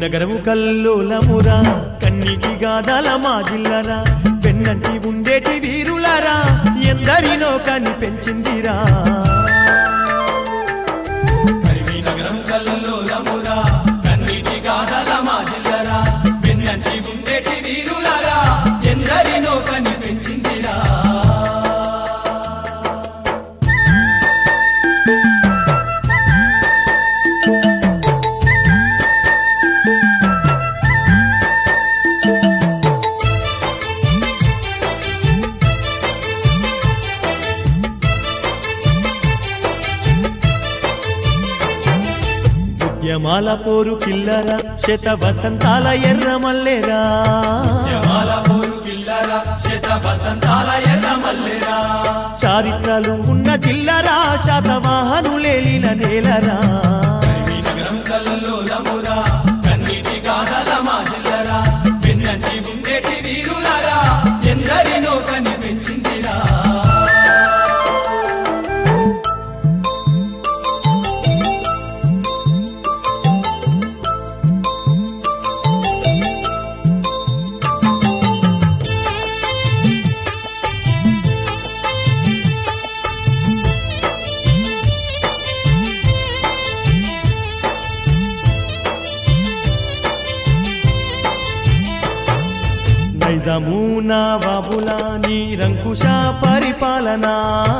నగరము కల్లోలమురా కన్నీటి గాదాల మా జిల్లరా వెన్నంటి ఉండేటి వీరులరా ఎందరినో కని పెంచిందిరా నగరం కల్లోలమురా కన్నీటి గాదాల మా జిల్లరా వెన్నంటి ఉండేటి వీరులరా ఎందరినో కని పెంచిందిరా యమాల పోరు కిల్లరా శత వసంతాల ఎర్ర మల్లెరా యమాల పోరు కిల్లరా శత వసంతాల ఎర్ర మల్లెరా చారిత్రలు ఉన్న జిల్లరా శాతవాహనులేలిన నేలరా నగరం కల్లోలమురా కన్నీటి గాదాల మా జిల్లరా వెన్నంటి ఉండేటి వీరులరా ఎందరినో కని పెంచిందిరా నైజాము నవాబుల నిరంకుశ పరిపాలన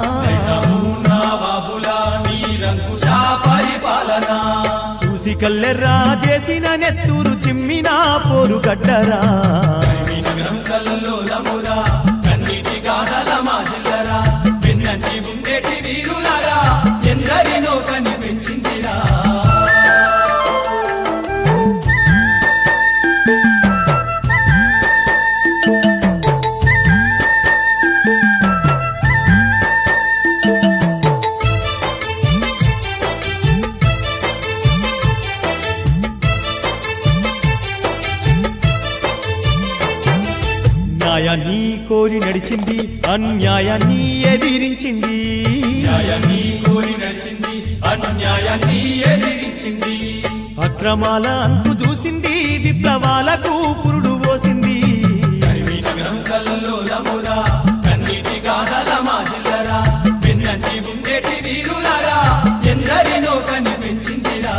చూసి కల్లెర్రా చేసిన నెత్తూరు చిమ్మిన పోరు గడ్డరా నగరం కల్లోలమురా కన్నీటి గాదాల మా జిల్లరా వెన్నంటి ఉండేటి వీరులరా ఎందరినో కని పెంచిందిరా న్యాయాన్ని కోరి నడిచింది అన్యాయాన్ని ఎదిరించింది న్యాయాన్ని కోరి నడిచింది అన్యాయాన్ని ఎదిరించింది అక్రమాల అంతు చూసింది విప్లవాలకు పురుడు పోసింది నగరం కల్లోలమురా కన్నీటి గాదాల మా జిల్లరా వెన్నంటి ఉండేటి వీరులరా ఎందరినో కని పెంచిందిరా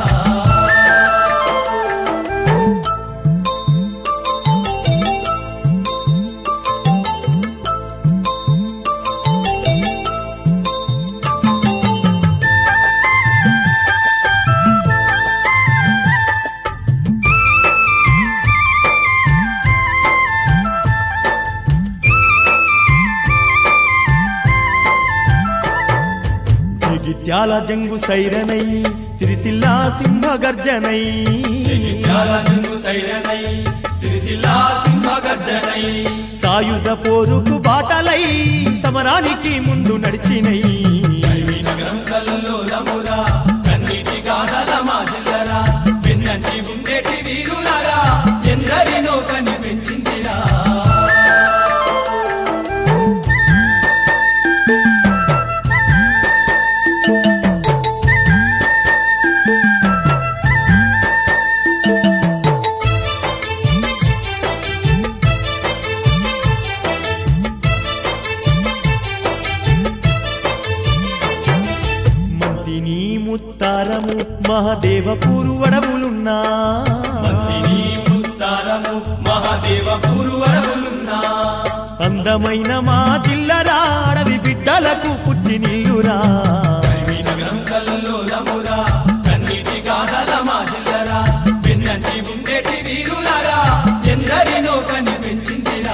జగిత్యాల జంగు సైరనై సిరిసిల్లా సింహ గర్జనై సాయుధ పోరుకు బాటలై సమరానికి ముందు నడిచినై నగరం కల్లోలమురా కన్నీటి గాదాల మా జిల్లరా వెన్నంటి ఉండేటి వీరులరా ఎందరినో కని పెంచిందిరా ముత్తారము మహదేవపూరు అడవులున్నా మహాదేవపూరు అడవులున్నా అందమైన మా జిల్లరా అడవి బిడ్డలకు పుట్టినిల్లురా నగరం కల్లోలమురా కన్నీటి గాదాల మా జిల్లరా వెన్నంటి ఉండేటి వీరులరా ఎందరినో కని పెంచిందిరా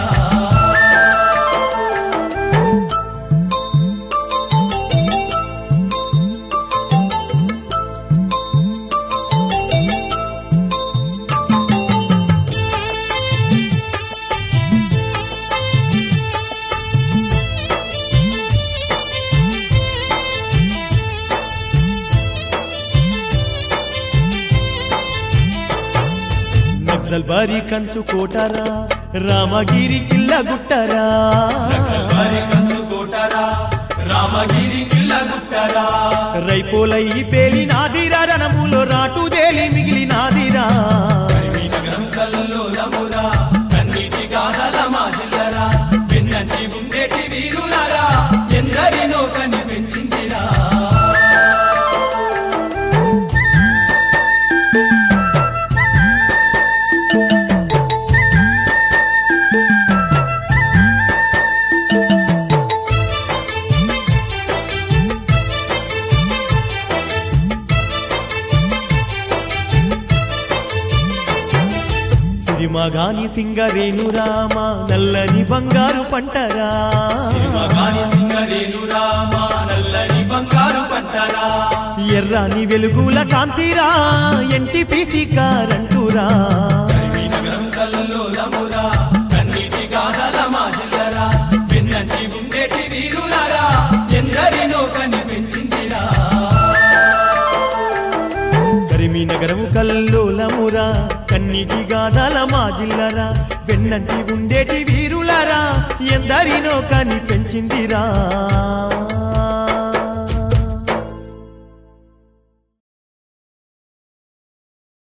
నక్సల్బారి కంచు కోటరా రామగిరి కిల్ల గుట్టరా రామగిరి కిల్ల గుట్టరా రైపోలై పేలి నాదిరా రణములో రాటుదేలి మిగిలి నాదిరా సింహగాని సింగరేణురా మా నల్లని బంగారు పంటరా సింహగాని సింగరేణురా మా నల్లని బంగారు పంటరా ఎర్రాని వెలుగుల కాంతిరా ఎన్టీపీసీ కారంటురా నగరం కల్లోలమురా కన్నీటి గాథల మా జిల్లరా వెన్నంటి ఉండేటి వీరులరా ఎందరినో కనిపించిందిరా కరీంనగరం కల్లోలమురా కన్నీటి గాథల మా జిల్లరా వెన్నంటి ఉండేటి వీరులరా ఎందరినో కనిపించిందిరా